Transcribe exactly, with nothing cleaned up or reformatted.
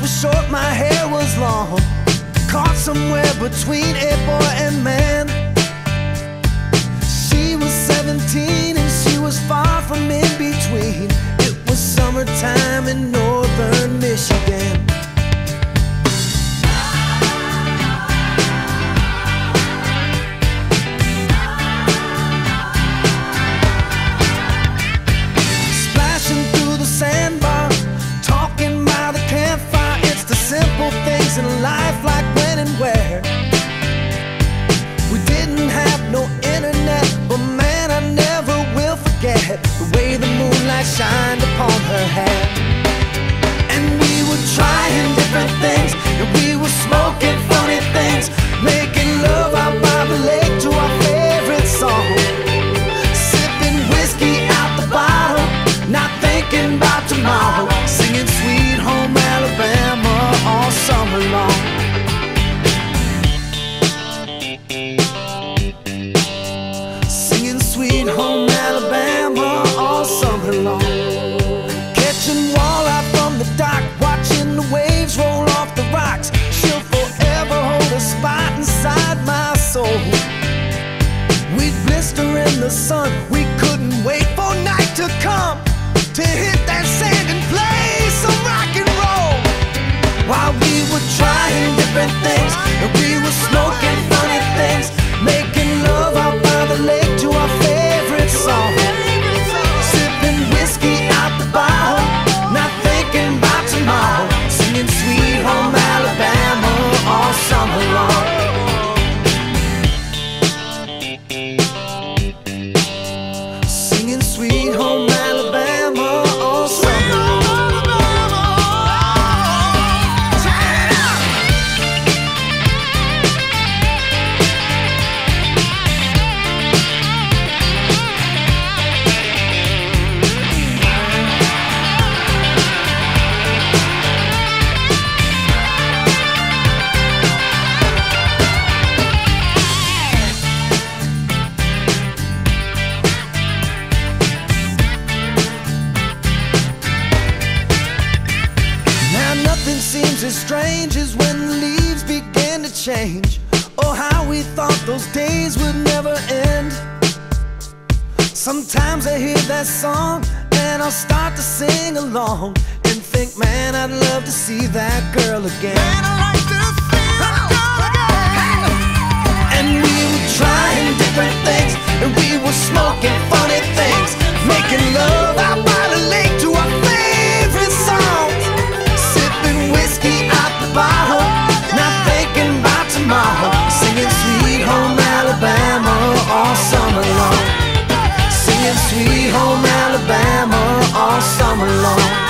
was short, my hair was long, caught somewhere between a boy and man. She was seventeen and she was far from in between. It was summertime in northern Michigan. Splashing through the sandbar, talking by the campfire. It's the simple things in life, like when and where. We didn't have no internet, but man, I never will forget the way the moonlight shined upon her hair. And we were trying different things, and we were smoking funny things, making love out by the lake to our favorite song, sipping whiskey out the bottle, not thinking about tomorrow, singing Sweet Home Alabama all summer long. Singing Sweet Home Alabama all summer long. Catching walleye from the dock, watching the waves roll off the rocks. She'll forever hold a spot inside my soul. We'd blister in the sun, we couldn't wait for night to come to hit that sand and play some rock and roll. While we were trying different things, and we were smoking funny things, making love out by the lake to our favorite song, sipping whiskey out the bottle, not thinking about tomorrow, singing Sweet Home Alabama all summer long. Singing Sweet Home Alabama all summer long. Nothing seems as strange as when the leaves begin to change. Oh, how we thought those days would never end. Sometimes I hear that song and I'll start to sing along and think, man, I'd love to see that girl again. Man, I'd like to see that girl again. And we were trying different things, and we were smoking funny things, making love out by the lake to our favorite songs, sipping whiskey out the bottle, not thinking about tomorrow, singing Sweet Home Alabama all summer long. Singing Sweet Home Alabama all summer long.